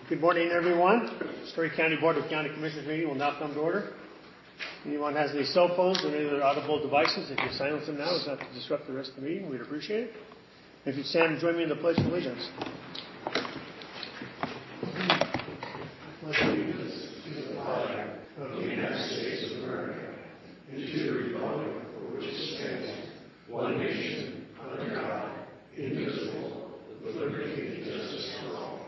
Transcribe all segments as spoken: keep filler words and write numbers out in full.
Good morning, everyone. Story County Board of County Commissioners meeting will now come to order. Anyone has any cell phones or any other audible devices, if you silence them now, it's not to disrupt the rest of the meeting. We'd appreciate it. If you'd stand and join me in the Pledge of Allegiance. Pledge allegiance to the flag of the United States of America and to the republic for which it stands, one nation, under God, indivisible, with liberty and justice for all.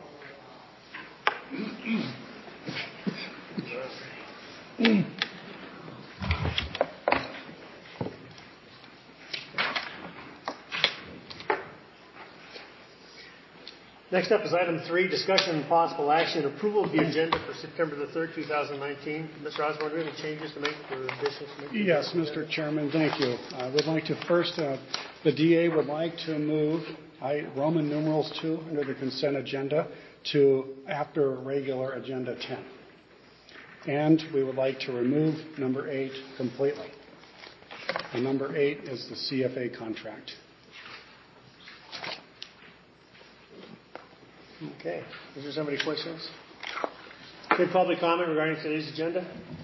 Next up is item three, discussion and possible action, approval of the agenda for September the third, two thousand nineteen. Mister Osborne, do you have any changes to make or additions to make? Yes, Mister Chairman, thank you. I would like to first, uh, the D A would like to move I, Roman numerals two under the consent agenda to after regular agenda ten. And we would like to remove number eight completely. And number eight is the C F A contract. Okay. Is there somebody questions? Good public comment regarding today's agenda?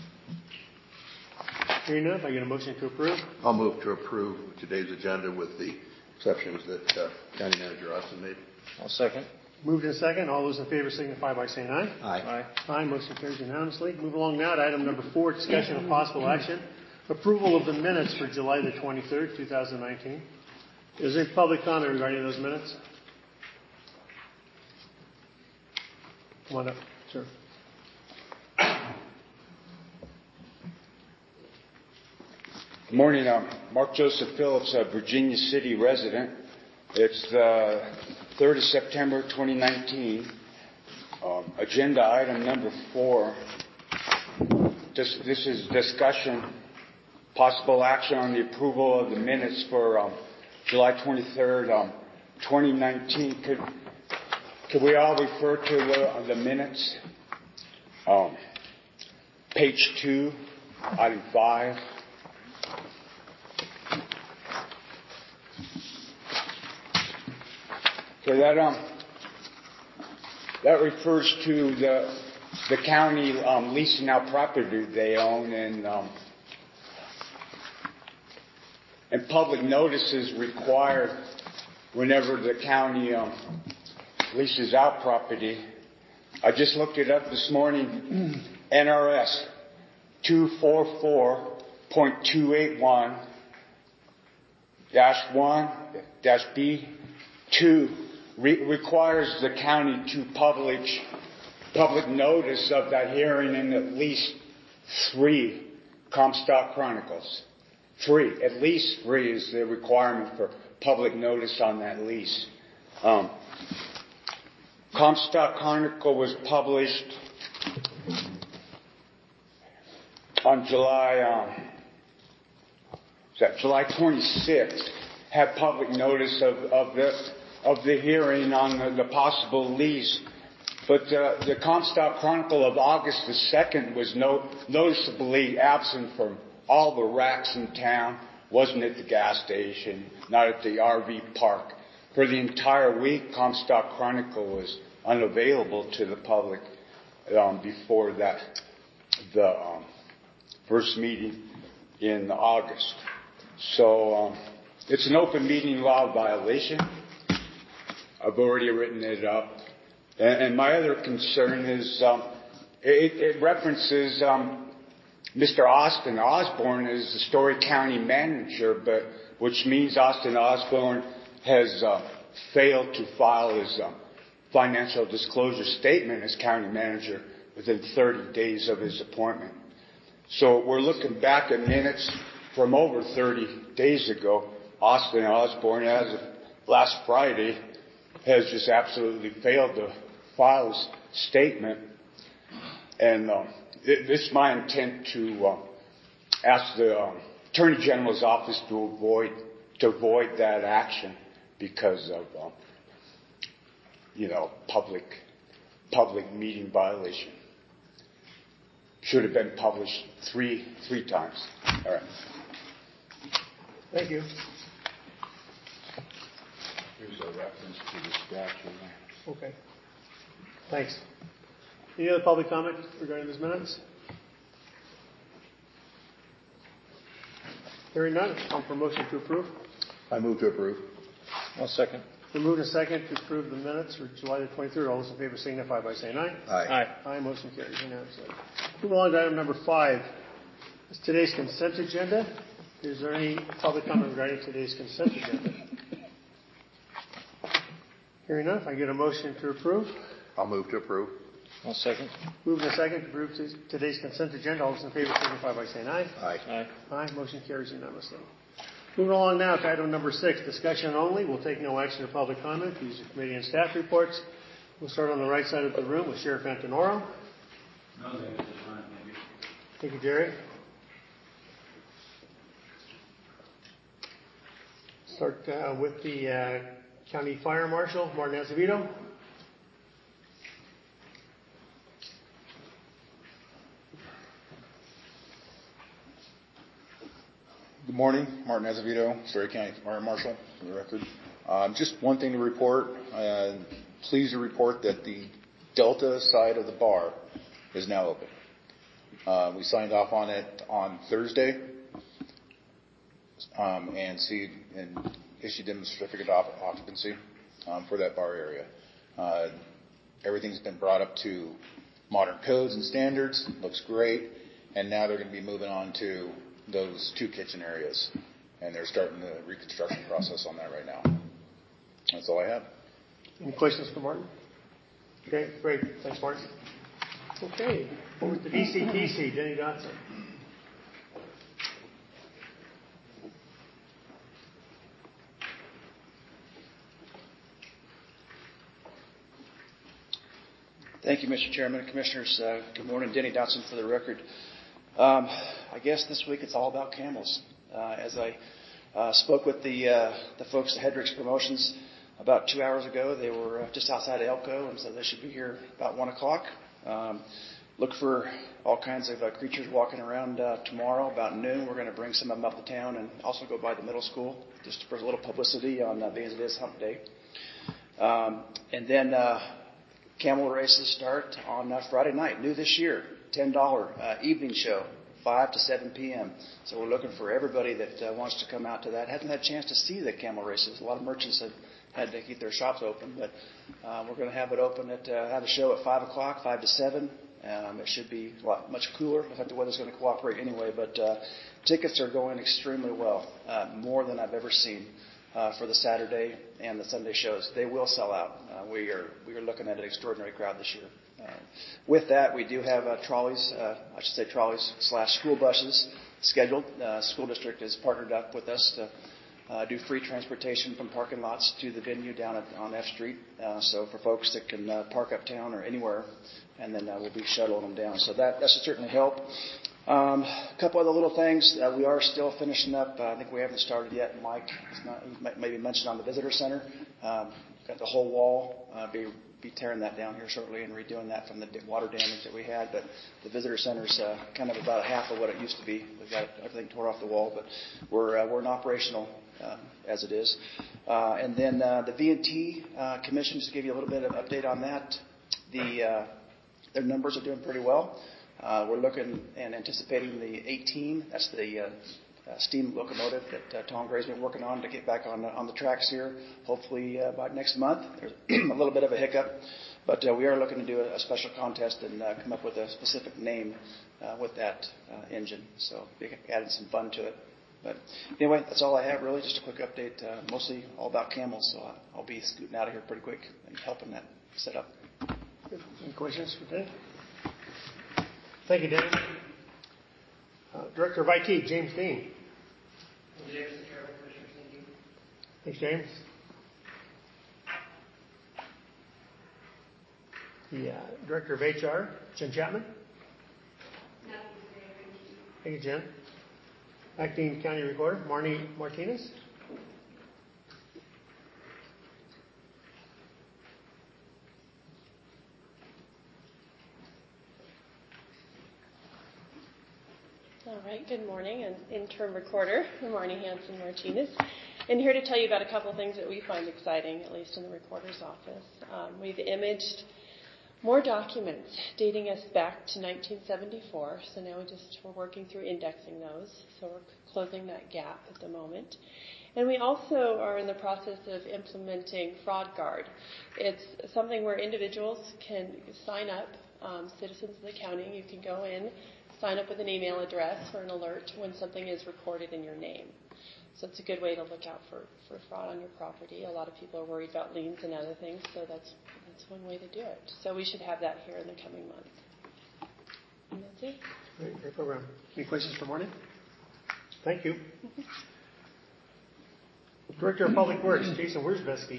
Hearing none, I get a motion to approve. I'll move to approve today's agenda with the exceptions that uh, County Manager Austin made. I'll second. Moved in second. All those in favor signify by saying aye. Aye. Aye. Aye. Motion carries unanimously. Move along now to item number four, discussion of possible action. Approval of the minutes for July the twenty-third, two thousand nineteen. Is there public comment regarding those minutes? Come on up, sir. Good morning. I'm Mark Joseph Phillips, a Virginia City resident. It's the third of September, twenty nineteen. Um, agenda item number four. This, this is discussion, possible action on the approval of the minutes for um, July twenty-third, um, twenty nineteen. Could, could we all refer to the, the minutes? Um, page two, item five. So that um that refers to the the county um, leasing out property they own, and um, and public notices required whenever the county um, leases out property. I just looked it up this morning. N R S two forty-four point two eighty-one dash one dash B two Re- requires the county to publish public notice of that hearing in at least three Comstock Chronicles. Three, at least three is the requirement for public notice on that lease. Um, Comstock Chronicle was published on July, um, is that July twenty-sixth. Had public notice of of the. of the hearing on the, the possible lease. But uh, the Comstock Chronicle of August the second was no, noticeably absent from all the racks in town, wasn't at the gas station, not at the R V park. For the entire week, Comstock Chronicle was unavailable to the public um, before that, the um, first meeting in August. So um, it's an open meeting law violation. I've already written it up. And, and my other concern is um, it, it references um, Mister Austin Osborne as the Story County manager, but which means Austin Osborne has uh, failed to file his um, financial disclosure statement as county manager within thirty days of his appointment. So we're looking back at minutes from over thirty days ago. Austin Osborne, as of last Friday, has just absolutely failed to file his statement. And um, it, it's my intent to uh, ask the um, Attorney General's office to avoid to avoid that action because of um, you know public public meeting violation. Should have been published three three times. All right. Thank you. There's a reference to the statute. Okay. Thanks. Any other public comment regarding these minutes? Hearing none, I'll call for motion to approve. I move to approve. I'll second. We move to second to approve the minutes for July the twenty-third. All those in favor signify by saying aye. Aye. Aye. Motion carries unanimously. Move along to item number five. It's today's consent agenda. Is there any public comment regarding today's consent agenda? Hearing none, if I get a motion to approve. I'll move to approve. I'll second. Move to second to approve today's consent agenda. All those in favor signify by saying aye. Aye. Aye. Aye. Motion carries unanimously. Moving along now to item number six, discussion only. We'll take no action or public comment. These are committee and staff reports. We'll start on the right side of the room with Sheriff Antonoro. No, thank you. Thank you. Thank you, Jerry. Start uh, with the uh, County Fire Marshal, Martin Azevedo. Good morning, Martin Azevedo, Story County Fire Marshal, for the record. Um, just one thing to report. Uh, pleased to report that the Delta side of the bar is now open. Uh, we signed off on it on Thursday, um, and see and issued them a certificate of occupancy um, for that bar area. Uh, everything's been brought up to modern codes and standards. Looks great, and now they're going to be moving on to those two kitchen areas, and they're starting the reconstruction process on that right now. That's all I have. Any questions for Martin? Okay, great. Thanks, Martin. Okay, over to D C P C, Denny Dotson. Thank you, Mister Chairman and Commissioners. Uh, good morning, Denny Dotson for the record. Um, I guess this week it's all about camels. Uh, as I uh, spoke with the uh, the folks at Hendricks Promotions about two hours ago, they were uh, just outside of Elko, and so they should be here about one o'clock. Um, look for all kinds of uh, creatures walking around uh, tomorrow about noon. We're going to bring some of them up to town and also go by the middle school just for a little publicity on uh, being it is Hump Day. Um, and then uh, camel races start on uh, Friday night, new this year. ten dollars uh, evening show, five to seven p.m. So we're looking for everybody that uh, wants to come out to that. Hasn't had a chance to see the camel races. A lot of merchants have had to keep their shops open, but uh, we're going to have it open at uh, have a show at five o'clock, five to seven. Um, it should be a lot much cooler. I think the weather's going to cooperate anyway, but uh, tickets are going extremely well, uh, more than I've ever seen uh, for the Saturday and the Sunday shows. They will sell out. Uh, we are we are looking at an extraordinary crowd this year. Uh, with that, we do have uh, trolleys, uh, I should say trolleys slash school buses scheduled. Uh, school district has partnered up with us to uh, do free transportation from parking lots to the venue down at, on F Street. Uh, so for folks that can uh, park uptown or anywhere, and then uh, we'll be shuttling them down. So that, that should certainly help. Um, a couple other little things. Uh, we are still finishing up. Uh, I think we haven't started yet. Mike, it's not, he maybe mentioned on the visitor center. Um, got the whole wall. Uh, be be tearing that down here shortly and redoing that from the water damage that we had. But the visitor center's uh, kind of about half of what it used to be. We've got everything tore off the wall, but we're uh, we're in operational uh, as it is. Uh, and then uh, the V and T uh, Commission, just to give you a little bit of update on that. The uh, their numbers are doing pretty well. Uh, we're looking and anticipating the eighteen. That's the uh, uh, steam locomotive that uh, Tom Gray's been working on to get back on the, on the tracks here. Hopefully uh, by next month. There's a little bit of a hiccup, but uh, we are looking to do a, a special contest and uh, come up with a specific name uh, with that uh, engine. So we added some fun to it. But anyway, that's all I have really. Just a quick update. Uh, mostly all about camels. So uh, I'll be scooting out of here pretty quick and helping that set up. Any questions for Dave? Thank you, Dave. Uh, Director of I T, James Dean. James, the Chairman, Commissioners, thank you. Thanks, James. The uh, Director of H R, Jen Chapman. Nothing today, thank you. Thank you, Jen. Acting County Recorder, Marnie Martinez. All right, good morning. I'm interim recorder, Marnie Hanson Martinez, and here to tell you about a couple of things that we find exciting, at least in the recorder's office. Um, we've imaged more documents dating us back to nineteen seventy-four. So now we just, we're working through indexing those. So we're closing that gap at the moment. And we also are in the process of implementing Fraud Guard. It's something where individuals can sign up, um, citizens of the county, you can go in, sign up with an email address for an alert when something is reported in your name. So it's a good way to look out for, for fraud on your property. A lot of people are worried about liens and other things, so that's that's one way to do it. So we should have that here in the coming months. And that's it. Great, great program. Any questions for Morning? Thank you. Mm-hmm. Director of Public Works, Jason Wierzbowski.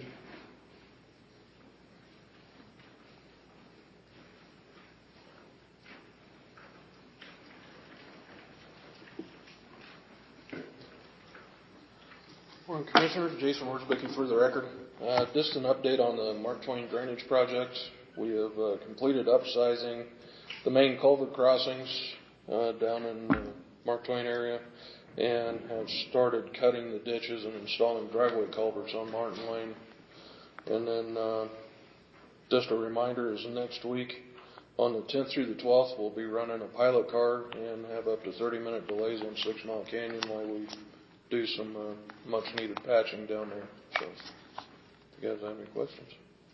Morning, Commissioner. Jason Wierzbowski for the record. Uh, this is an update on the Mark Twain Drainage Project. We have uh, completed upsizing the main culvert crossings uh, down in the Mark Twain area and have started cutting the ditches and installing driveway culverts on Martin Lane. And then uh, just a reminder is next week on the tenth through the twelfth we'll be running a pilot car and have up to thirty minute delays on Six Mile Canyon while we do some uh, much needed patching down there. So if you guys have any questions.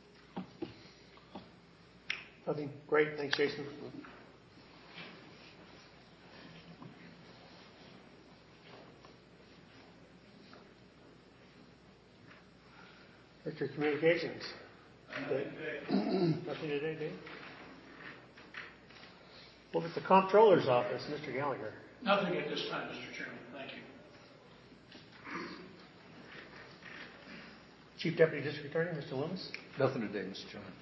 Nothing. Great. Thanks, Jason. Director of Communications. Nothing today, Dave? Well, at the Comptroller's office, Mister Gallagher. Nothing at this time, Mister Chairman. Thank you. Chief Deputy District Attorney, Mister Loomis. Nothing today, Mister Chairman.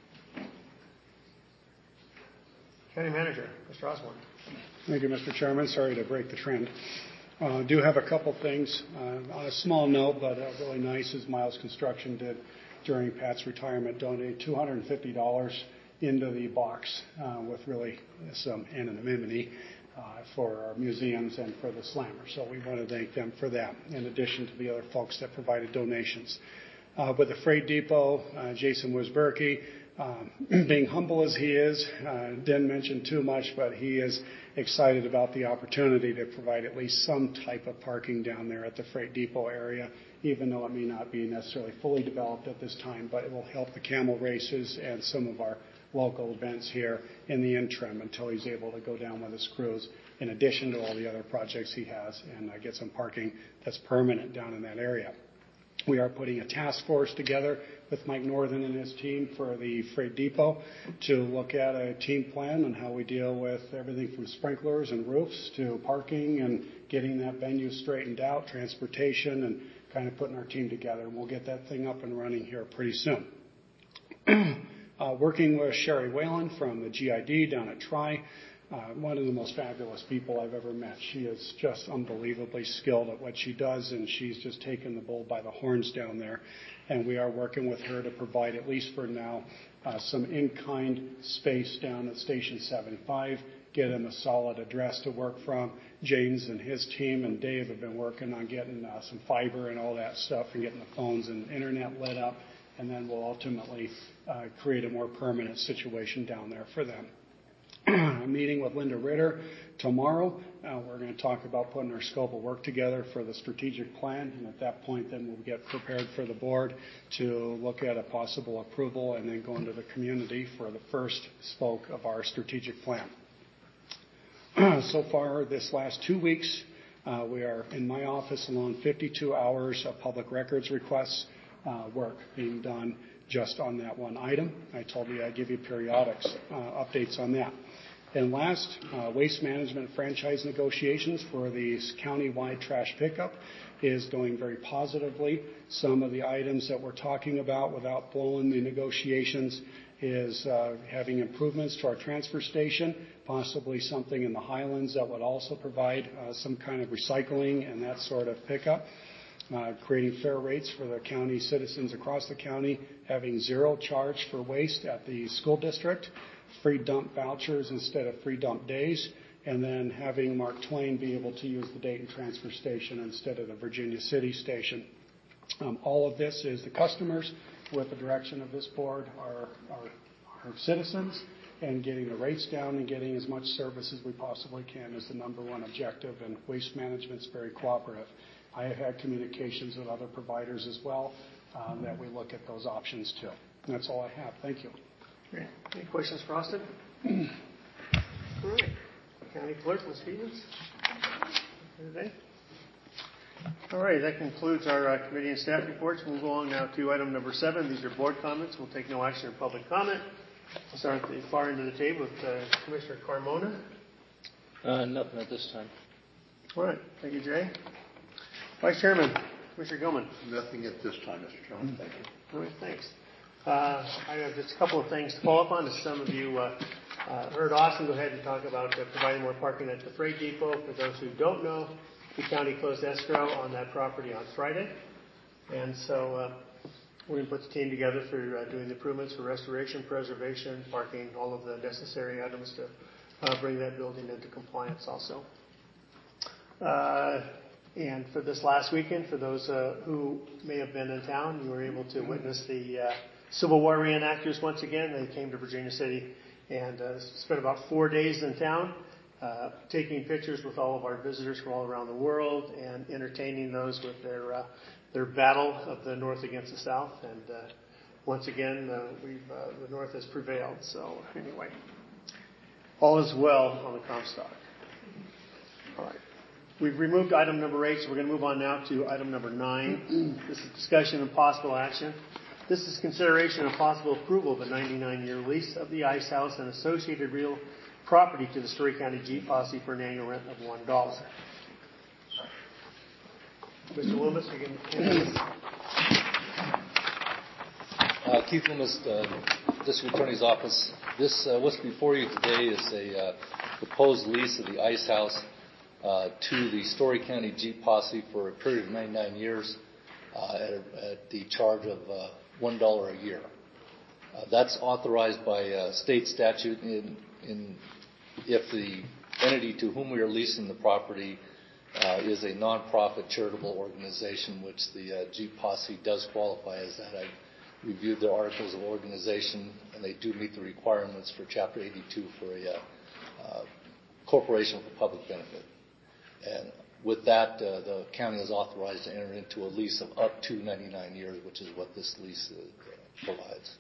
County Manager, Mister Osborne. Thank you, Mister Chairman. Sorry to break the trend. Uh, do have a couple things. Uh, on a small note, but uh, really nice, is Miles Construction did during Pat's retirement donate two hundred fifty dollars into the box uh, with really some anonymity uh, for our museums and for the Slammer. So we want to thank them for that, in addition to the other folks that provided donations. Uh, with the Freight Depot, uh, Jason Wierzbowski, Um, being humble as he is, uh, didn't mention too much, but he is excited about the opportunity to provide at least some type of parking down there at the Freight Depot area, even though it may not be necessarily fully developed at this time, but it will help the camel races and some of our local events here in the interim until he's able to go down with his crews, in addition to all the other projects he has, and uh, get some parking that's permanent down in that area. We are putting a task force together with Mike Northern and his team for the Freight Depot to look at a team plan on how we deal with everything from sprinklers and roofs to parking and getting that venue straightened out, transportation, and kind of putting our team together. And we'll get that thing up and running here pretty soon. uh, working with Sherry Whalen from the G I D down at Tri. Uh, one of the most fabulous people I've ever met. She is just unbelievably skilled at what she does, and she's just taken the bull by the horns down there. And we are working with her to provide, at least for now, uh, some in-kind space down at Station seventy-five, get them a solid address to work from. James and his team and Dave have been working on getting uh, some fiber and all that stuff and getting the phones and internet lit up, and then we'll ultimately uh, create a more permanent situation down there for them. I'm meeting with Linda Ritter tomorrow. Uh, we're going to talk about putting our scope of work together for the strategic plan, and at that point then we'll get prepared for the board to look at a possible approval and then go into the community for the first spoke of our strategic plan. So far this last two weeks, uh, we are in my office alone fifty-two hours of public records requests uh, work being done just on that one item. I told you I'd give you periodics uh, updates on that. And last, uh, waste management franchise negotiations for the county-wide trash pickup is going very positively. Some of the items that we're talking about without blowing the negotiations is uh, having improvements to our transfer station, possibly something in the Highlands that would also provide uh, some kind of recycling and that sort of pickup. Uh, creating fair rates for the county citizens across the county, having zero charge for waste at the school district, free dump vouchers instead of free dump days, and then having Mark Twain be able to use the Dayton transfer station instead of the Virginia City station. Um, all of this is the customers, with the direction of this board, are, are, our citizens, and getting the rates down and getting as much service as we possibly can is the number one objective, and Waste Management's very cooperative. I have had communications with other providers as well um, that we look at those options too. And that's all I have. Thank you. Great. Any questions for Austin? All right. County Clerk, Miz Stevens. Today. All right, that concludes our uh, committee and staff reports. We'll move along now to item number seven. These are board comments. We'll take no action or public comment. We'll start at the far end of the table with uh, Commissioner Carmona. Uh, nothing at this time. All right, thank you, Jay. Vice Chairman, Commissioner Gilman. Nothing at this time, Mister Chairman. Thank you. All right, thanks. Uh, I have just a couple of things to follow up on. As some of you uh, uh, heard Austin go ahead and talk about uh, providing more parking at the freight depot. For those who don't know, the county closed escrow on that property on Friday. And so uh, we're going to put the team together for uh, doing the improvements for restoration, preservation, parking, all of the necessary items to uh, bring that building into compliance also. Uh, and for this last weekend, for those uh, who may have been in town, you were able to witness the uh, Civil War reenactors once again. They came to Virginia City and uh, spent about four days in town, uh, taking pictures with all of our visitors from all around the world and entertaining those with their uh, their battle of the North against the South. And uh, once again, uh, we've uh, the North has prevailed. So anyway, all is well on the Comstock. All right. We've removed item number eight, so we're going to move on now to item number nine. This is discussion and possible action. This is consideration and possible approval of a ninety-nine year lease of the Ice House and associated real property to the Story County Jeep Posse for an annual rent of one dollar. Mister Loomis, you can handle this. Uh, Keith Loomis, uh, District Attorney's Office. This, uh, what's before you today is a uh, proposed lease of the Ice House uh, to the Story County Jeep Posse for a period of ninety-nine years uh, at, a, at the charge of uh, one dollar a year. Uh, that's authorized by uh, state statute in, in if the entity to whom we are leasing the property uh, is a nonprofit charitable organization, which the uh, Jeep Posse does qualify as that. I reviewed their articles of organization, and they do meet the requirements for Chapter eighty-two for a uh, uh, corporation for public benefit. And with that, uh, the county is authorized to enter into a lease of up to ninety-nine years, which is what this lease uh, provides.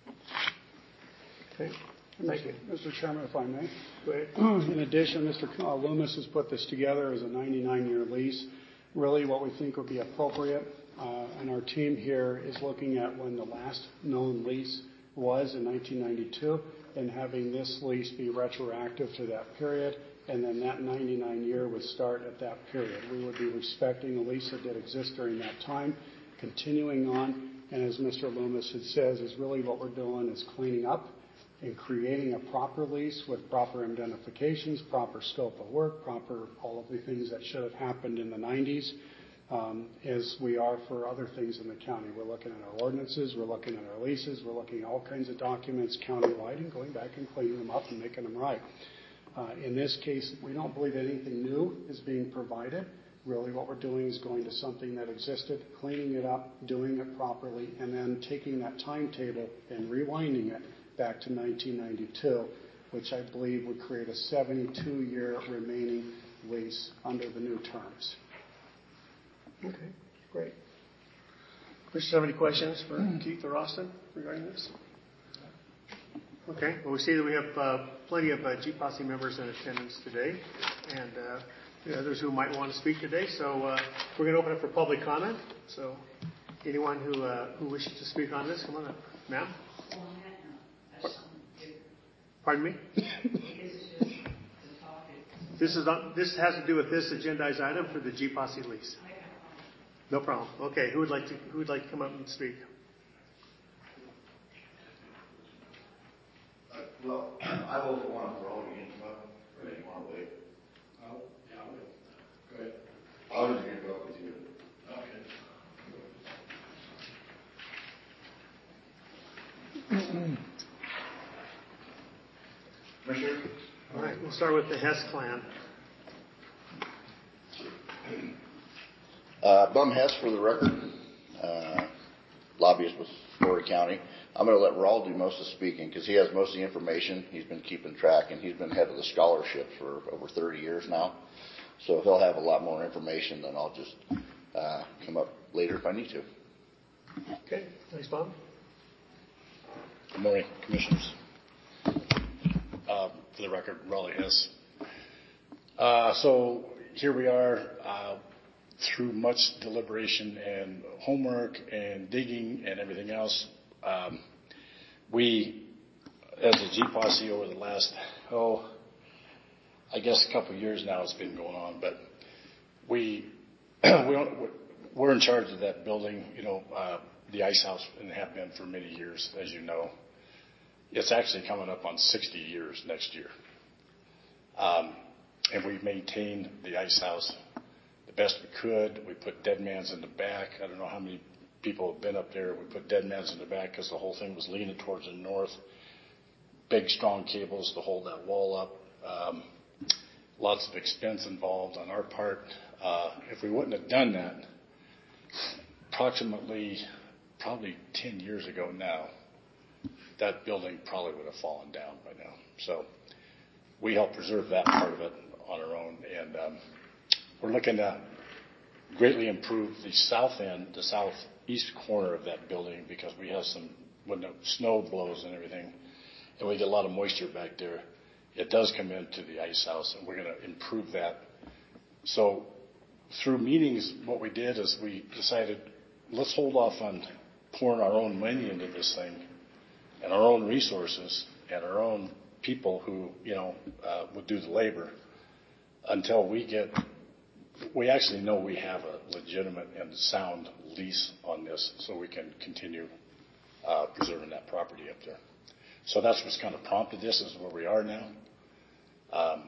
Okay. Thank you. Mister Chairman, if I may. Go ahead. In addition, Mister Loomis has put this together as a ninety-nine year lease. Really what we think would be appropriate, uh, and our team here is looking at when the last known lease was in nineteen ninety-two and having this lease be retroactive to that period, and then that ninety-nine year would start at that period. We would be respecting the lease that did exist during that time, continuing on, and as Mister Loomis had says, is really what we're doing is cleaning up and creating a proper lease with proper indemnifications, proper scope of work, proper all of the things that should have happened in the nineties, um, as we are for other things in the county. We're looking at our ordinances, we're looking at our leases, we're looking at all kinds of documents county-wide and going back and cleaning them up and making them right. Uh, in this case, we don't believe anything new is being provided. Really what we're doing is going to something that existed, cleaning it up, doing it properly, and then taking that timetable and rewinding it back to nineteen ninety-two, which I believe would create a seventy-two year remaining lease under the new terms. Okay, great. Commissioners have any questions for Keith or Austin regarding this? Okay, well, we see that we have uh, plenty of uh, Jeep Posse members in attendance today, and uh, the others who might want to speak today. So uh, we're going to open up for public comment. So anyone who uh, who wishes to speak on this, come on up. Ma'am? Pardon me? This is not, this has to do with this agendized item for the Jeep Posse lease. No problem. Okay, who would like to who would like to come up and speak? Uh, well, I vote for one for all. You can come up, or you want to wait? Oh, yeah, I'll wait. Go ahead. I was going to go up with you. Okay. Commissioner? All right, we'll start with the Hess clan. Uh, Bum Hess for the record. Uh, lobbyist with Story County. I'm going to let Raul do most of the speaking because he has most of the information. He's been keeping track, and he's been head of the scholarships for over thirty years now. So he'll have a lot more information than I'll just uh, come up later if I need to. Okay, thanks, Bob. Good morning, Commissioners. Uh, for the record, Raleigh Hess. Uh, so here we are uh, through much deliberation and homework and digging and everything else. Um, we, as a G Posse over the last, oh, I guess a couple of years now it's been going on, but we, we don't, we're in charge of that building, you know, uh, the Ice House, and have been for many years, as you know. It's actually coming up on sixty years next year. Um, and we've maintained the Ice House the best we could. We put dead mans in the back. I don't know how many people have been up there. We put dead mans in the back because the whole thing was leaning towards the north. Big, strong cables to hold that wall up. Um, lots of expense involved on our part. Uh, if we wouldn't have done that, approximately, probably ten years ago now, that building probably would have fallen down by now. So we help preserve that part of it on our own. And um, we're looking to greatly improve the south end, the southeast corner of that building, because we have some, when the snow blows and everything, and we get a lot of moisture back there, it does come into the Ice House, and we're going to improve that. So through meetings, what we did is we decided, let's hold off on pouring our own money into this thing and our own resources and our own people who, you know, uh, would do the labor until we get, we actually know we have a legitimate and sound lease on this, so we can continue uh, preserving that property up there. So that's what's kind of prompted this, is where we are now. Um,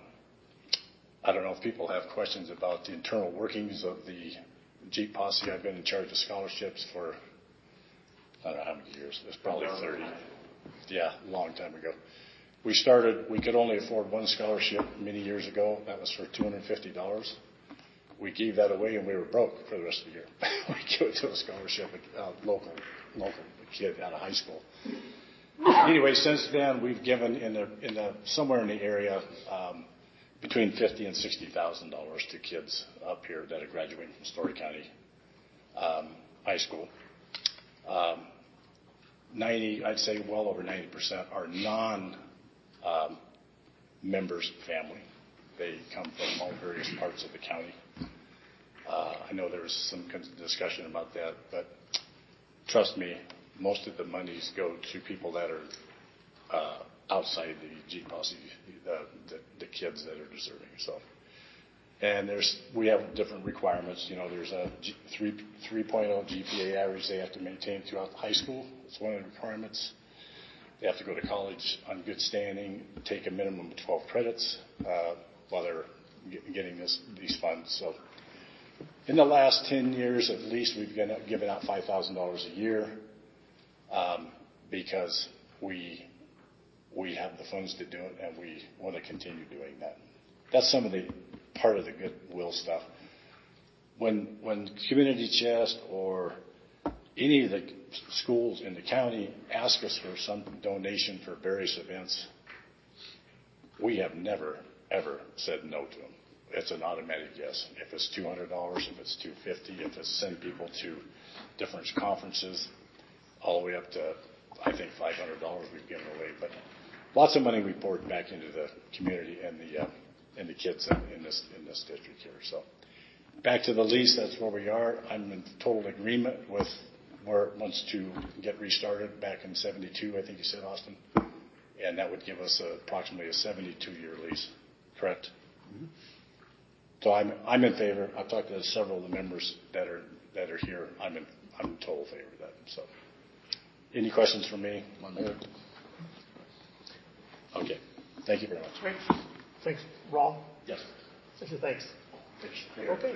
I don't know if people have questions about the internal workings of the Jeep Posse. I've been in charge of scholarships for, I don't know how many years. It's probably thirty. Yeah, a long time ago. We started, we could only afford one scholarship many years ago. That was for two hundred fifty dollars. We gave that away and we were broke for the rest of the year. We gave it to a scholarship, a uh, local, local kid out of high school. Anyway, since then we've given in the, in the, somewhere in the area, um, between fifty and sixty thousand dollars to kids up here that are graduating from Story County um, High School. Um, ninety, I'd say well over ninety percent are non um, members family. They come from all various parts of the county. Uh, I know there was some discussion about that, but trust me, most of the monies go to people that are uh, outside the G Posse, the, the, the kids that are deserving. So, and there's we have different requirements. You know, there's a G, three three point oh G P A average they have to maintain throughout the high school. It's one of the requirements. They have to go to college on good standing, take a minimum of twelve credits uh, while they're get, getting this these funds. So, in the last ten years, at least, we've given out five thousand dollars a year um, because we. We have the funds to do it, and we want to continue doing that. That's some of the part of the goodwill stuff. When when Community Chest or any of the schools in the county ask us for some donation for various events, we have never, ever said no to them. It's an automatic yes. If it's two hundred dollars, if it's two hundred fifty dollars, if it's send people to different conferences, all the way up to, I think, five hundred dollars we've given away. But lots of money we poured back into the community and the uh, and the kids in this in this district here. So back to the lease, that's where we are. I'm in total agreement with where it wants to get restarted back in seventy-two, I think you said, Austin, and that would give us a, approximately a seventy-two year lease. Correct? Mm-hmm. So I'm I'm in favor. I've talked to several of the members that are that are here. I'm in I'm in total favor of that. So any questions for me? One minute. Okay. Thank you very much. Great. Thanks. Raul? Yes. Thanks. Okay.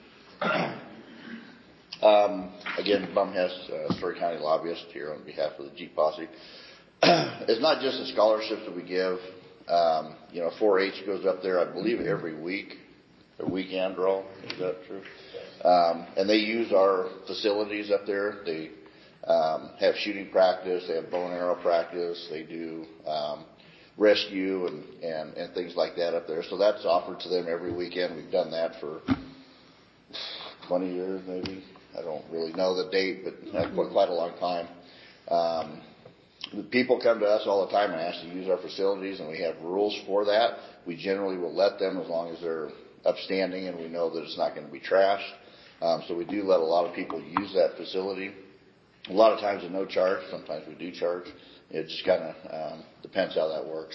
Um, again, Bum Hess, uh, Story County lobbyist here on behalf of the Jeep Posse. It's not just the scholarships that we give. Um, you know, four H goes up there, I believe, every week, or weekend, Raul. Is that true? Um, and they use our facilities up there. They um, have shooting practice, they have bow and arrow practice, they do um, rescue and, and, and things like that up there. So that's offered to them every weekend. We've done that for twenty years maybe. I don't really know the date, but quite a long time. Um, the people come to us all the time and ask to use our facilities, and we have rules for that. We generally will let them as long as they're upstanding and we know that it's not going to be trashed. Um, so we do let a lot of people use that facility. A lot of times at no charge. Sometimes we do charge. It just kind of um, depends how that works.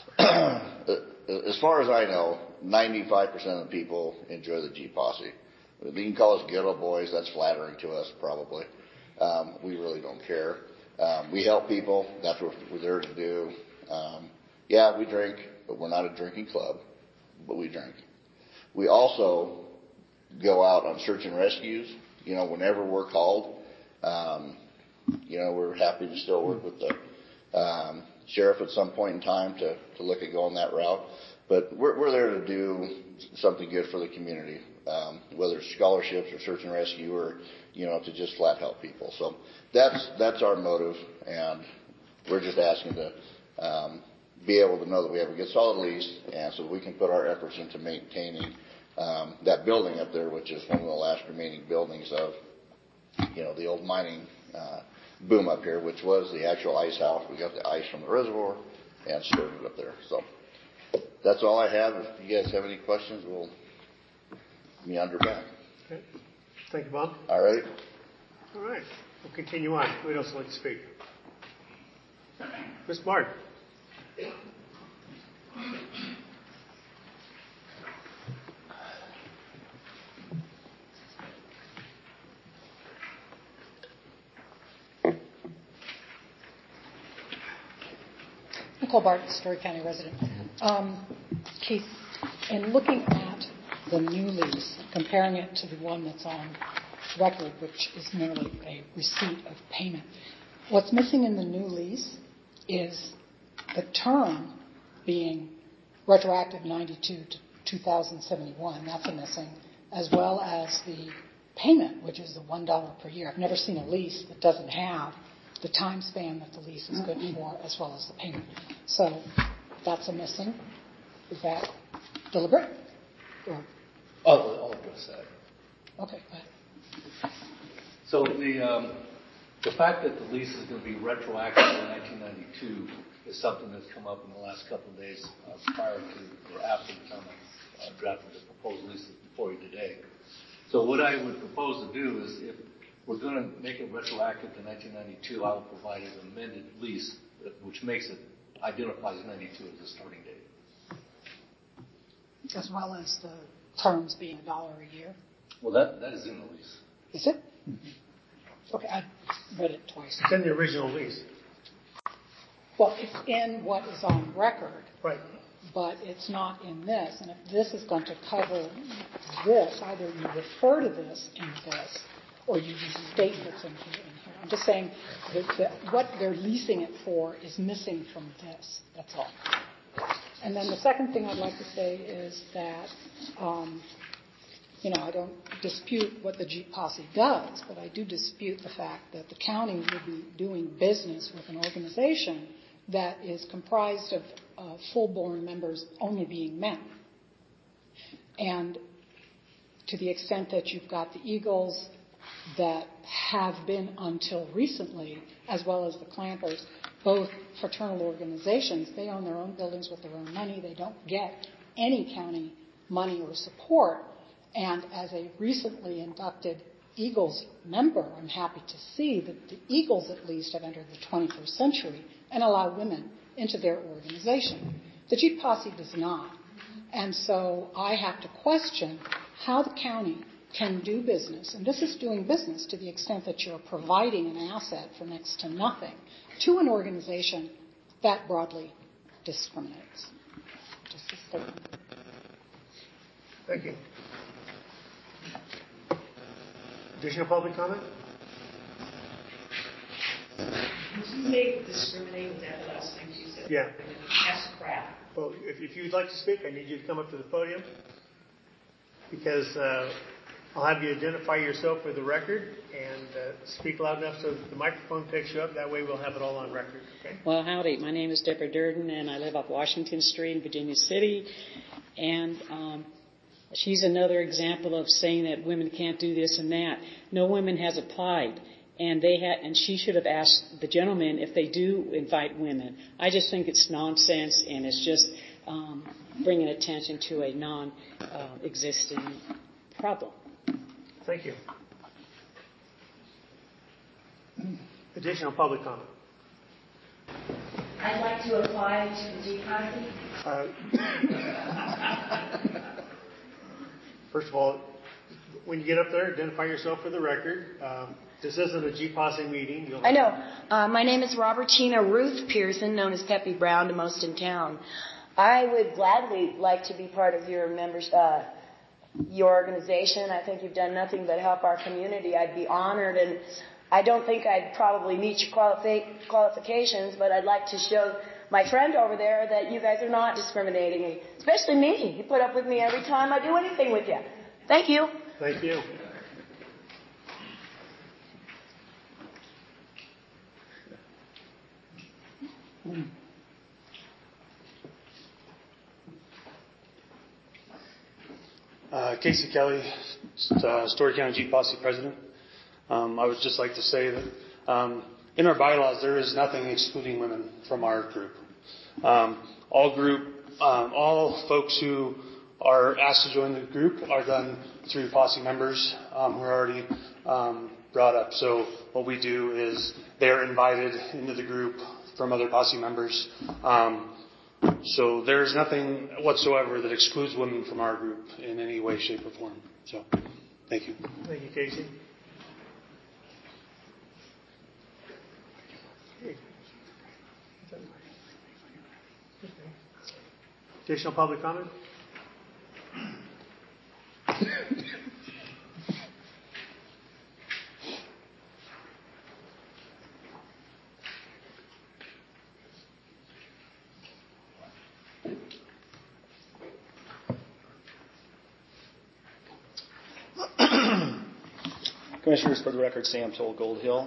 As far as I know, ninety-five percent of the people enjoy the Jeep Posse. You can call us ghetto boys. That's flattering to us, probably. Um, we really don't care. Um, we help people. That's what we're there to do. Um, yeah, we drink, but we're not a drinking club, but we drink. We also go out on search and rescues, you know, whenever we're called. Um, you know, we're happy to still work with the um, sheriff at some point in time to, to look at going that route. But we're, we're there to do something good for the community, um, whether it's scholarships or search and rescue or, you know, to just flat help people. So that's that's our motive, and we're just asking to um, be able to know that we have a good solid lease, and so that we can put our efforts into maintaining um, that building up there, which is one of the last remaining buildings of, you know, the old mining uh, boom up here, which was the actual ice house. We got the ice from the reservoir and stored it up there. So that's all I have. If you guys have any questions, we'll meander back. Okay. Thank you, Bob. All right. All right. We'll continue on. Who else would like to speak? Miz Martin. Nicole Barton, Story County resident. Um, Keith, in looking at the new lease, comparing it to the one that's on record, which is merely a receipt of payment, what's missing in the new lease is the term being retroactive ninety-two to two thousand seventy-one. That's a missing, as well as the payment, which is the one dollar per year. I've never seen a lease that doesn't have the time span that the lease is good for, as well as the payment. So that's a missing. Is that deliberate? Or? I'll, I'll address that. Okay, go ahead. So the um, the fact that the lease is going to be retroactive to nineteen ninety-two is something that's come up in the last couple of days uh, prior to or after the time I uh, drafted the proposed leases before you today. So what I would propose to do is, if we're going to make it retroactive to nineteen ninety-two, I will provide an amended lease, which makes it, identifies ninety-two as the starting date. As well as the terms being a dollar a year? Well, that, that is in the lease. Is it? Mm-hmm. Okay, I read it twice. It's in the original lease. Well, it's in what is on record. Right. But it's not in this. And if this is going to cover this, either you refer to this in this, or you state what's in here. In here. I'm just saying that, that what they're leasing it for is missing from this. That's all. And then the second thing I'd like to say is that, um, you know, I don't dispute what the Jeep Posse does, but I do dispute the fact that the county would be doing business with an organization that is comprised of uh, full-born members only being men. And to the extent that you've got the Eagles that have been until recently, as well as the Clampers, both fraternal organizations, they own their own buildings with their own money. They don't get any county money or support. And as a recently inducted Eagles member, I'm happy to see that the Eagles at least have entered the twenty-first century and allow women into their organization. The Jeep Posse does not. And so I have to question how the county can do business, and this is doing business to the extent that you're providing an asset for next to nothing, to an organization that broadly discriminates. Just a statement. Thank you. Additional public comment? Did you say discriminate? Was that the last thing you said? Yeah. That's crap. Well, if, if you'd like to speak, I need you to come up to the podium, because uh, I'll have you identify yourself for the record and uh, speak loud enough so the microphone picks you up. That way we'll have it all on record. Okay? Well, howdy. My name is Deborah Durden, and I live off Washington Street in Virginia City. And um, she's another example of saying that women can't do this and that. No woman has applied. And they had, and she should have asked the gentlemen if they do invite women. I just think it's nonsense, and it's just um, bringing attention to a non-existing uh, problem. Thank you. Additional public comment. I'd like to apply to the G Posse. Uh, first of all, when you get up there, identify yourself for the record. Um, this isn't a G Posse meeting. You'll I know. Uh, my name is Robertina Ruth Pearson, known as Peppy Brown to most in town. I would gladly like to be part of your members, uh, your organization. I think you've done nothing but help our community. I'd be honored, and I don't think I'd probably meet your qualifi- qualifications, but I'd like to show my friend over there that you guys are not discriminating, especially me. You put up with me every time I do anything with you. Thank you. Thank you. Uh, Casey Kelly, uh, Story County Jeep Posse President. Um, I would just like to say that um, in our bylaws there is nothing excluding women from our group. Um, all group, um, all folks who are asked to join the group are done through posse members um, who are already um, brought up. So what we do is they're invited into the group from other posse members. Um, So there's nothing whatsoever that excludes women from our group in any way, shape, or form. So, thank you. Thank you, Casey. Additional public comment? Commissioners, for the record, Sam Toll, Gold Hill.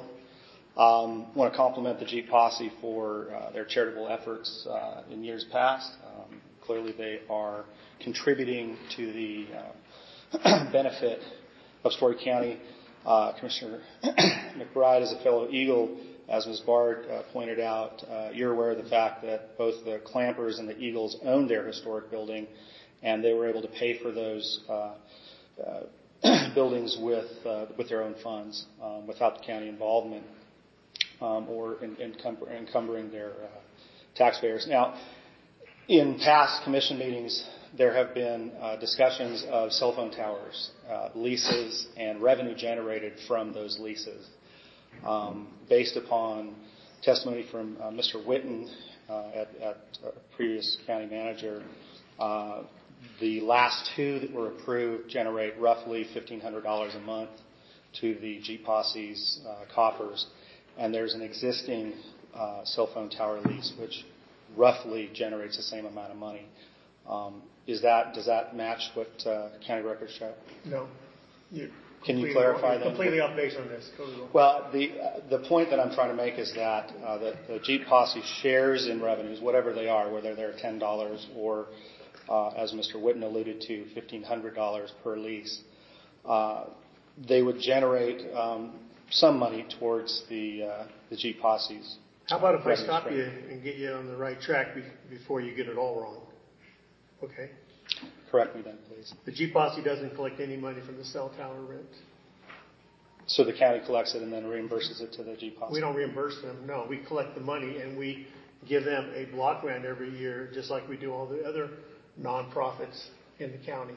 Um, I want to compliment the Jeep Posse for uh, their charitable efforts uh, in years past. Um, clearly, they are contributing to the uh, benefit of Story County. Uh, Commissioner McBride is a fellow Eagle, as Miz Bard uh, pointed out. Uh, you're aware of the fact that both the Clampers and the Eagles owned their historic building, and they were able to pay for those uh, uh, buildings with uh, with their own funds, um, without the county involvement um, or in, in encumber, encumbering their uh, taxpayers. Now, in past commission meetings, there have been uh, discussions of cell phone towers, uh, leases, and revenue generated from those leases. Um, based upon testimony from uh, Mister Witten uh, at, at uh, previous county manager, uh, the last two that were approved generate roughly fifteen hundred dollars a month to the Jeep Posse's uh, coffers, and there's an existing uh, cell phone tower lease which roughly generates the same amount of money. Um, is that does that match what uh, county records show? No. You Can you clarify that? Completely off base on this. Well, the uh, the point that I'm trying to make is that uh, the, the Jeep Posse shares in revenues, whatever they are, whether they're ten dollars or Uh, as Mister Witten alluded to, fifteen hundred dollars per lease, uh, they would generate um, some money towards the uh, the Jeep Posse's. How about if I revenue stop stream. you and get you on the right track be- before you get it all wrong? Okay. Correct me then, please. The Jeep Posse doesn't collect any money from the cell tower rent. So the county collects it and then reimburses it to the Jeep Posse? We don't reimburse them. No, we collect the money and we give them a block grant every year, just like we do all the other nonprofits in the county.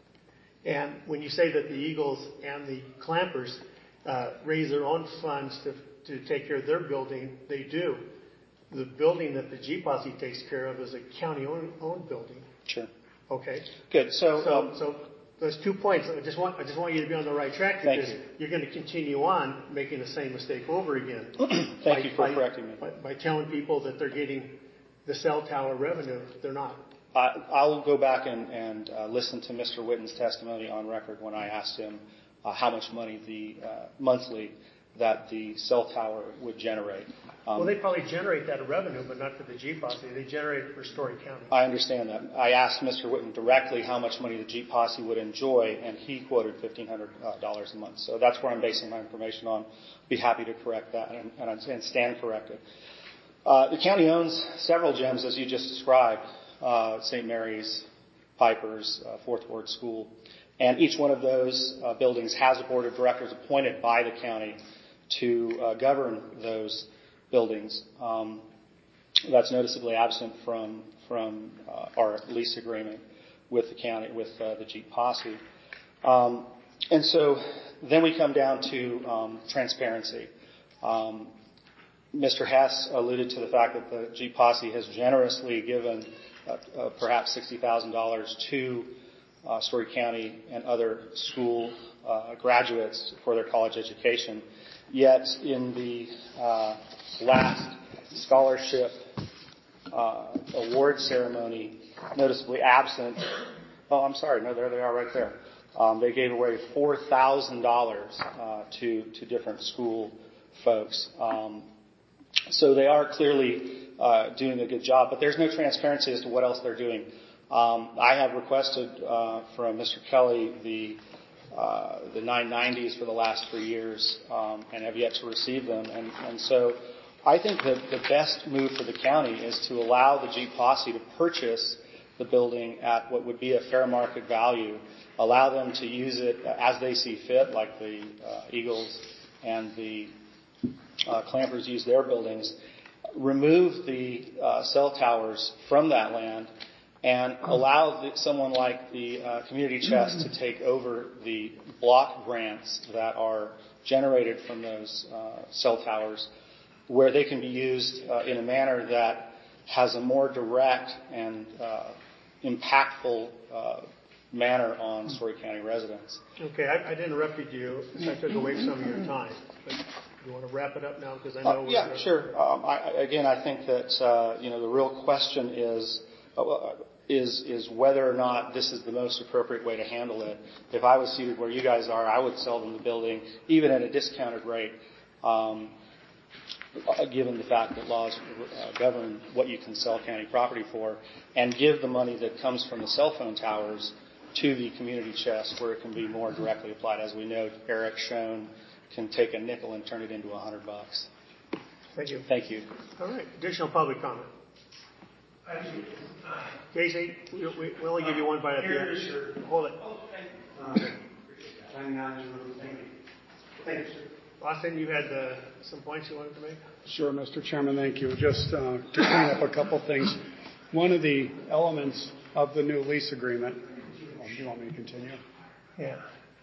And when you say that the Eagles and the Clampers uh, raise their own funds to, to take care of their building, they do. The building that the Jeep Posse takes care of is a county-owned owned building. Sure. Okay. Good. So, so, um, so those two points. I just want I just want you to be on the right track because you. you're going to continue on making the same mistake over again. Thank by, you for by, correcting me. By, by telling people that they're getting the cell tower revenue, they're not. I, I'll go back and, and uh, listen to Mister Witten's testimony on record when I asked him uh, how much money the uh, monthly that the cell tower would generate. Um, well, they probably generate that revenue, but not for the G Posse. They generate it for Story County. I understand that. I asked Mister Witten directly how much money the G Posse would enjoy, and he quoted fifteen hundred dollars a month. So that's where I'm basing my information on. Be happy to correct that and, and, and stand corrected. Uh, the county owns several gyms, as you just described, uh, Saint Mary's, Piper's, uh, Fourth Ward School. And each one of those uh, buildings has a board of directors appointed by the county to uh, govern those buildings. Um, that's noticeably absent from from uh, our lease agreement with the county, with uh, the Jeep Posse. Um, and so then we come down to um, transparency. Um, Mister Hess alluded to the fact that the Jeep Posse has generously given uh, uh, perhaps sixty thousand dollars to uh, Story County and other school uh, graduates for their college education. Yet in the uh, last scholarship uh, award ceremony, noticeably absent. Oh, I'm sorry. No, there they are right there. Um, they gave away four thousand dollars uh, to to different school folks. Um, so they are clearly uh, doing a good job, but there's no transparency as to what else they're doing. Um, I have requested uh, from Mister Kelly the Uh, the nine nineties for the last three years um, and have yet to receive them. And, and so I think that the best move for the county is to allow the Jeep Posse to purchase the building at what would be a fair market value, allow them to use it as they see fit, like the uh, Eagles and the uh, Clampers use their buildings, remove the uh, cell towers from that land, and allow the, someone like the uh, Community Chest to take over the block grants that are generated from those uh, cell towers, where they can be used uh, in a manner that has a more direct and uh, impactful uh, manner on Story County residents. Okay, I, I interrupted you, so I took away some of your time. But you want to wrap it up now, because I know. Uh, yeah, we're sure. Um, I, again, I think that uh, you know the real question is. Uh, Is, is whether or not this is the most appropriate way to handle it. If I was seated where you guys are, I would sell them the building, even at a discounted rate, um, given the fact that laws uh, govern what you can sell county property for, and give the money that comes from the cell phone towers to the community chest where it can be more directly applied. As we know, Eric Schoen can take a nickel and turn it into a hundred bucks. Thank you. Thank you. All right. Additional public comment. Casey, we, we, we only give you one bite at the end. Hold it. Thank you, sir. Austin, you had uh, some points you wanted to make? Sure, Mister Chairman, thank you. Just uh, to clean up a couple things. One of the elements of the new lease agreement. Oh, do you want me to continue? Yeah.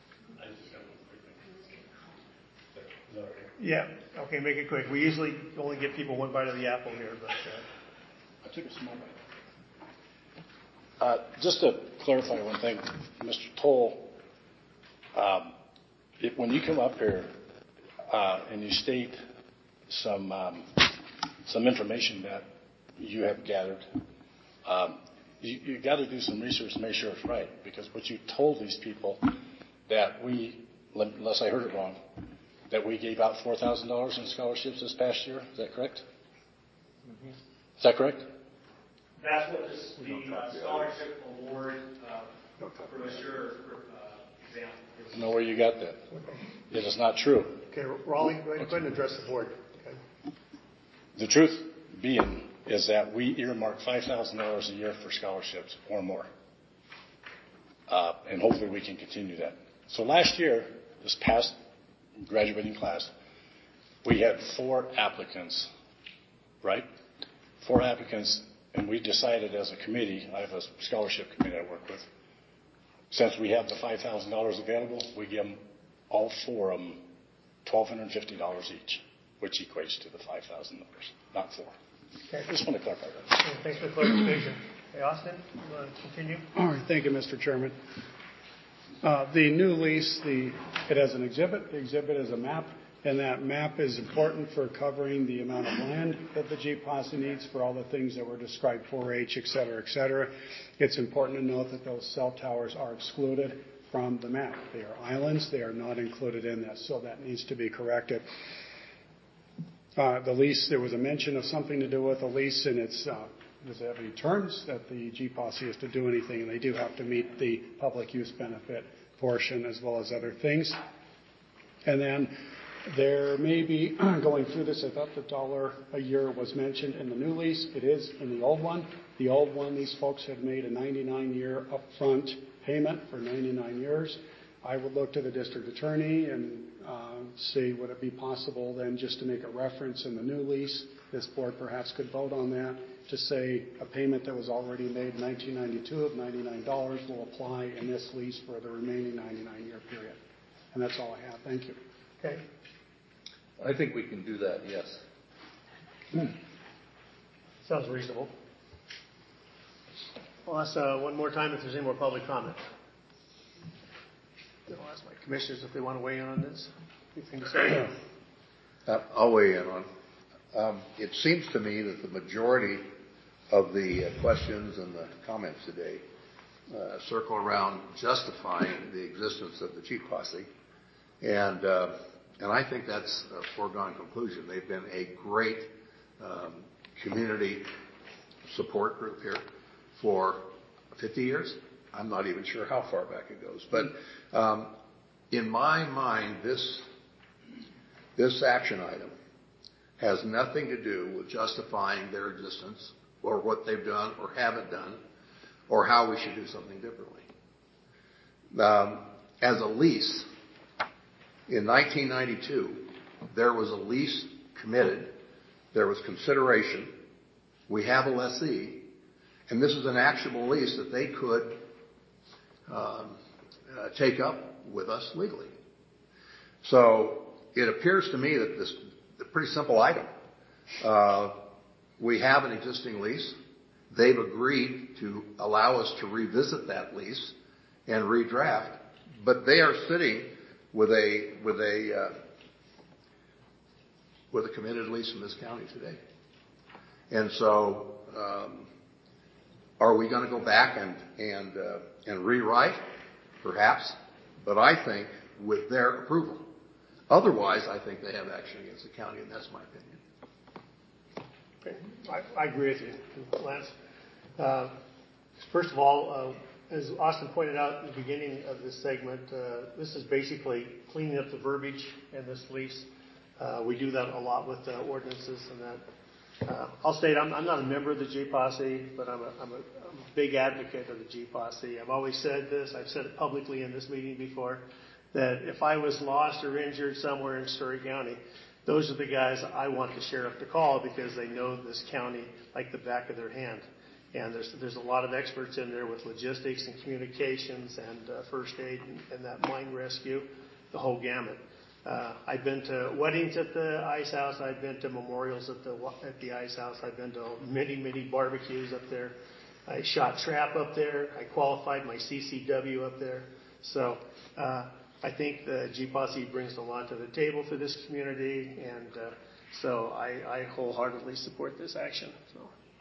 Yeah. Okay, make it quick. We usually only give people one bite of the apple here, but. Uh, I took a small bite. Uh, just to clarify one thing, Mister Toll, um, it, when you come up here uh, and you state some um, some information that you have gathered, um, you, you got to do some research to make sure it's right. Because what you told these people that we, unless I heard it wrong, that we gave out four thousand dollars in scholarships this past year. Is that correct? Mm-hmm. Is that correct? That's what this, the uh, scholarship award uh, for Mister Uh, example is. I know where you got that. It is not true. Okay, Raleigh, go ahead and address the board. Okay. The truth being is that we earmark five thousand dollars a year for scholarships or more. Uh, and hopefully we can continue that. So last year, this past graduating class, we had four applicants, right? Four applicants. And we decided as a committee, I have a scholarship committee I work with, since we have the five thousand dollars available, we give them, all four of them, one thousand two hundred fifty dollars each, which equates to the five thousand dollars, not four. Okay. I just want to clarify that. Okay, thanks for the clarification. Hey, Austin, you want to continue? All right. Thank you, Mister Chairman. Uh, the new lease, the it has an exhibit. The exhibit is a map. And that map is important for covering the amount of land that the Jeep Posse needs for all the things that were described, four H, et cetera, et cetera. It's important to note that those cell towers are excluded from the map. They are islands. They are not included in this, so that needs to be corrected. Uh, the lease, there was a mention of something to do with a lease, and it's uh, does it have any terms that the G Posse is to do anything, and they do have to meet the public use benefit portion as well as other things. And then there may be, going through this, I thought the dollar a year was mentioned in the new lease. It is in the old one. The old one, these folks had made a ninety-nine year upfront payment for ninety-nine years. I would look to the district attorney and uh, see would it be possible then just to make a reference in the new lease. This board perhaps could vote on that to say a payment that was already made in nineteen ninety-two of ninety-nine dollars will apply in this lease for the remaining ninety-nine year period. And that's all I have. Thank you. Okay. I think we can do that, yes. Hmm. Sounds reasonable. I'll ask uh, one more time if there's any more public comment. I'll ask my commissioners if they want to weigh in on this. Anything to say? Uh, I'll weigh in on. Um, it seems to me that the majority of the uh, questions and the comments today uh, circle around justifying the existence of the G Posse, and uh, and I think that's a foregone conclusion. They've been a great um, community support group here for fifty years. I'm not even sure how far back it goes, but um, in my mind, this this action item has nothing to do with justifying their existence or what they've done or haven't done or how we should do something differently. Um, as a lease, in nineteen ninety-two, there was a lease committed. There was consideration. We have a lessee, and this is an actionable lease that they could um, uh, take up with us legally. So it appears to me that this is a pretty simple item. Uh, we have an existing lease. They've agreed to allow us to revisit that lease and redraft, but they are sitting with a with a uh, with a committed lease in this county today. And so, um, are we going to go back and and uh, and rewrite? Perhaps, but I think with their approval. Otherwise, I think they have action against the county, and that's my opinion. Okay. I, I agree with you, Lance. Uh, first of all, uh, as Austin pointed out at the beginning of this segment, uh, this is basically cleaning up the verbiage in this lease. Uh, we do that a lot with uh, ordinances and that. Uh, I'll state I'm, I'm not a member of the G Posse, but I'm a, I'm, a, I'm a big advocate of the G Posse. I've always said this. I've said it publicly in this meeting before, that if I was lost or injured somewhere in Story County, those are the guys I want the sheriff to call because they know this county like the back of their hand. And there's there's a lot of experts in there with logistics and communications and uh, first aid and, and that mine rescue, the whole gamut. Uh, I've been to weddings at the Ice House. I've been to memorials at the at the Ice House. I've been to many, many barbecues up there. I shot trap up there. I qualified my C C W up there. So uh, I think the G Posse brings a lot to the table for this community, and uh, so I, I wholeheartedly support this action. So,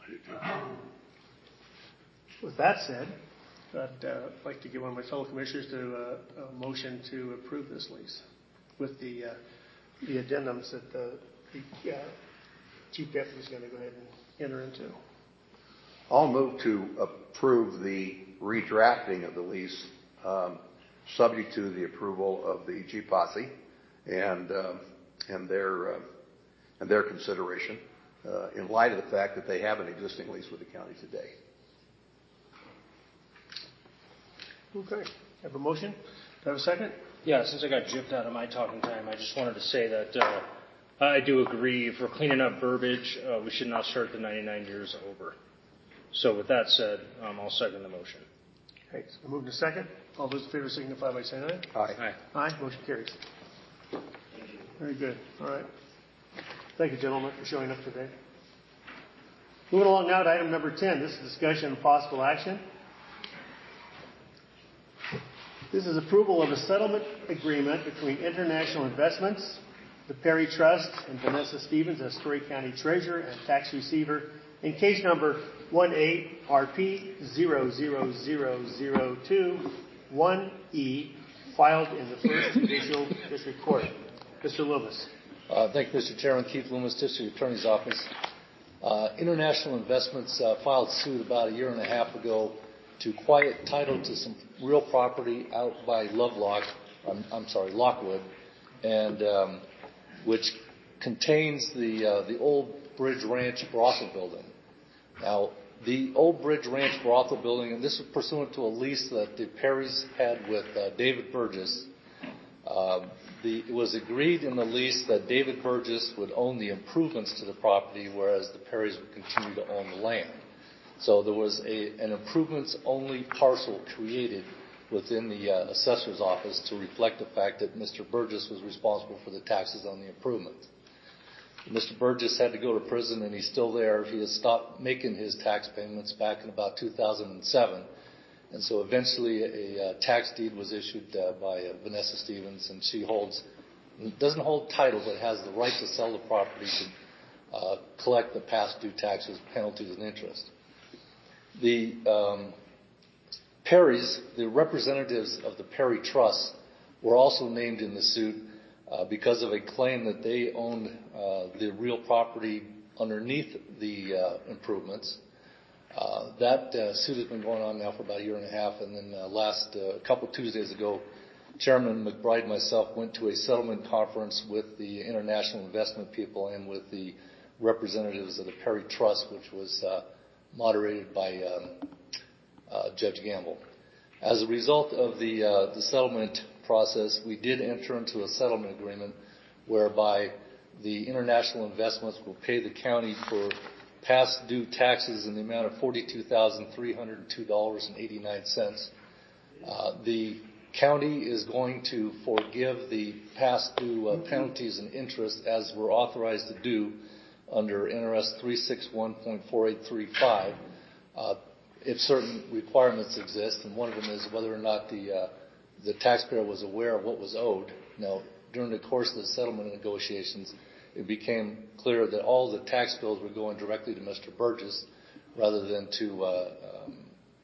with that said, I'd uh, like to give one of my fellow commissioners to uh, a motion to approve this lease with the uh, the addendums that the, the uh, chief deputy is going to go ahead and enter into. I'll move to approve the redrafting of the lease, um, subject to the approval of the G Posse and um, and their uh, and their consideration, uh, in light of the fact that they have an existing lease with the county today. Okay, have a motion. Do I have a second? Yeah, since I got gypped out of my talking time, I just wanted to say that uh, I do agree. If we're cleaning up verbiage, uh, we should not start the ninety-nine years over. So with that said, um, I'll second the motion. Okay, so moving to second. All those in favor signify by saying aye. Aye. Aye. Aye. Motion carries. Very good. All right. Thank you, gentlemen, for showing up today. Moving along now to item number ten. This is discussion and possible action. This is approval of a settlement agreement between International Investments, the Perry Trust, and Vanessa Stevens as Story County Treasurer and Tax Receiver in case number one eight R P zero zero zero zero two one E, filed in the First Judicial District Court. Mister Loomis. Uh, thank you, Mister Chairman. Keith Loomis, District Attorney's Office. Uh, International Investments uh, filed suit about a year and a half ago to quiet title to some real property out by Lovelock, I'm, I'm sorry, Lockwood, and um, which contains the uh, the old Bridge Ranch brothel building. Now, the old Bridge Ranch brothel building, and this was pursuant to a lease that the Perrys had with uh, David Burgess. Uh, the, it was agreed in the lease that David Burgess would own the improvements to the property, whereas the Perrys would continue to own the land. So there was a, an improvements-only parcel created within the uh, assessor's office to reflect the fact that Mister Burgess was responsible for the taxes on the improvements. Mister Burgess had to go to prison, and he's still there. He has stopped making his tax payments back in about two thousand seven. And so eventually a, a tax deed was issued uh, by uh, Vanessa Stevens, and she holds, doesn't hold title, but has the right to sell the property to uh, collect the past due taxes, penalties, and interest. The um, Perrys, the representatives of the Perry Trust, were also named in the suit uh, because of a claim that they owned uh, the real property underneath the uh, improvements. Uh, that uh, suit has been going on now for about a year and a half, and then uh, last uh, couple Tuesdays ago, Chairman McBride and myself went to a settlement conference with the international investment people and with the representatives of the Perry Trust, which was uh, moderated by um, uh, Judge Gamble. As a result of the, uh, the settlement process, we did enter into a settlement agreement whereby the international investments will pay the county for past due taxes in the amount of forty-two thousand three hundred two dollars and eighty-nine cents. Uh, the county is going to forgive the past due uh, penalties and interest as we're authorized to do under N R S three sixty-one point four eight three five uh, if certain requirements exist, and one of them is whether or not the uh, the taxpayer was aware of what was owed. Now, during the course of the settlement negotiations, it became clear that all the tax bills were going directly to Mister Burgess rather than to uh, um,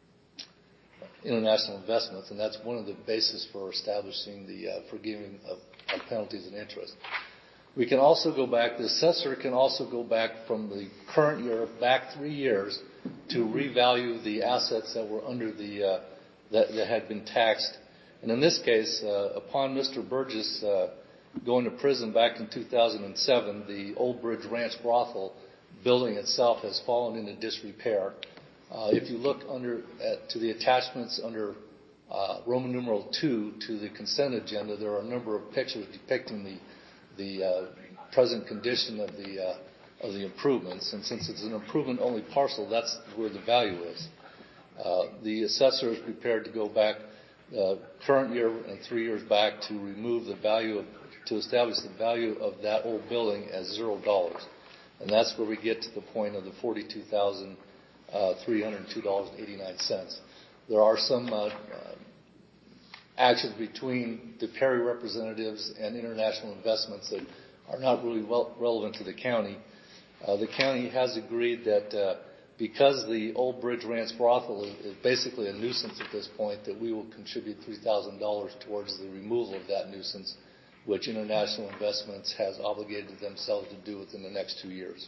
international investments, and that's one of the bases for establishing the uh, forgiving of, of penalties and interest. We can also go back, the assessor can also go back from the current year back three years to revalue the assets that were under the, uh, that, that had been taxed. And in this case, uh, upon Mister Burgess uh, going to prison back in two thousand seven, the Old Bridge Ranch brothel building itself has fallen into disrepair. Uh, if you look under at, to the attachments under uh, Roman numeral two to the consent agenda, there are a number of pictures depicting the the uh, present condition of the uh, of the improvements. And since it's an improvement-only parcel, that's where the value is. Uh, the assessor is prepared to go back uh, current year and three years back to remove the value of, to establish the value of that old building as zero dollars. And that's where we get to the point of the forty-two thousand three hundred two dollars and eighty-nine cents. There are some uh, uh, actions between the Perry representatives and international investments that are not really well relevant to the county. Uh, the county has agreed that uh, because the Old Bridge Ranch brothel is, is basically a nuisance at this point, that we will contribute three thousand dollars towards the removal of that nuisance, which international investments has obligated themselves to do within the next two years.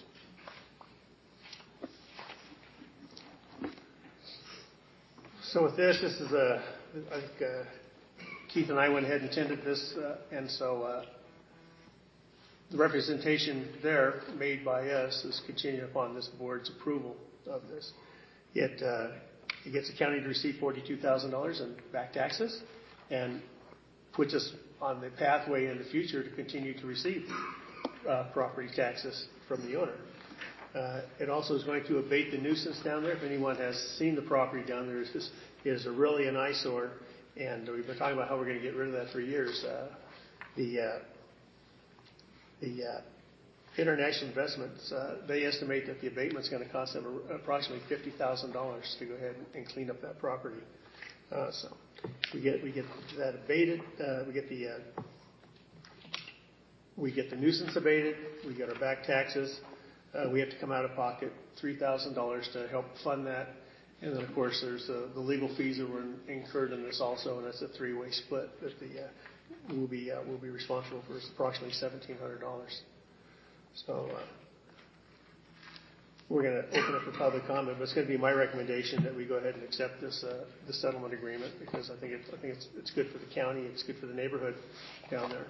So with this, this is a, I think uh, Keith and I went ahead and attended this, uh, and so uh, the representation there made by us is contingent upon this board's approval of this. It, uh, it gets the county to receive forty-two thousand dollars in back taxes and puts us on the pathway in the future to continue to receive uh, property taxes from the owner. Uh, it also is going to abate the nuisance down there. If anyone has seen the property down there, it's just, it is a really an eyesore, and we've been talking about how we're going to get rid of that for years. Uh, the uh, the uh, international investments, uh, they estimate that the abatement is going to cost them approximately fifty thousand dollars to go ahead and clean up that property. Uh, so we get we get that abated. Uh, we get the uh, we get the nuisance abated. We get our back taxes. Uh, we have to come out of pocket three thousand dollars to help fund that, And then, of course, there's uh, the legal fees that were incurred in this also, and that's a three-way split that the uh, will be uh, will be responsible for approximately seventeen hundred dollars. So uh, we're going to open up for public comment, but it's going to be my recommendation that we go ahead and accept this uh, the settlement agreement because I think it, I think it's it's good for the county, it's good for the neighborhood down there.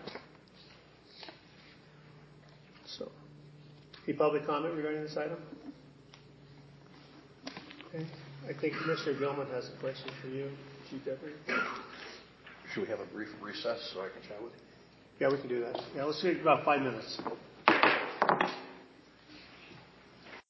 So, any public comment regarding this item? Okay. I think Commissioner Gilman has a question for you, Chief Deputy. Should we have a brief recess so I can chat with you? Yeah, we can do that. Yeah, let's take about five minutes.